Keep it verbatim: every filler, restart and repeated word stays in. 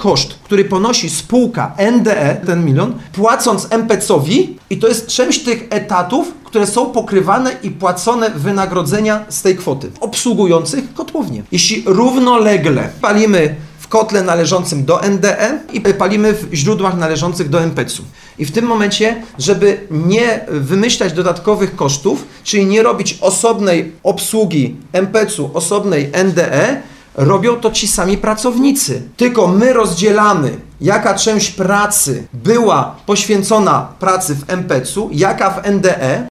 koszt, który ponosi spółka N D E, ten milion, płacąc M P C owi i to jest część tych etatów, które są pokrywane i płacone wynagrodzenia z tej kwoty obsługujących kotłownię. Jeśli równolegle palimy w kotle należącym do N D E i palimy w źródłach należących do M P C u. I w tym momencie, żeby nie wymyślać dodatkowych kosztów, czyli nie robić osobnej obsługi M P C u, osobnej N D E, robią to ci sami pracownicy. Tylko my rozdzielamy, jaka część pracy była poświęcona pracy w M P C u, jaka w N D E,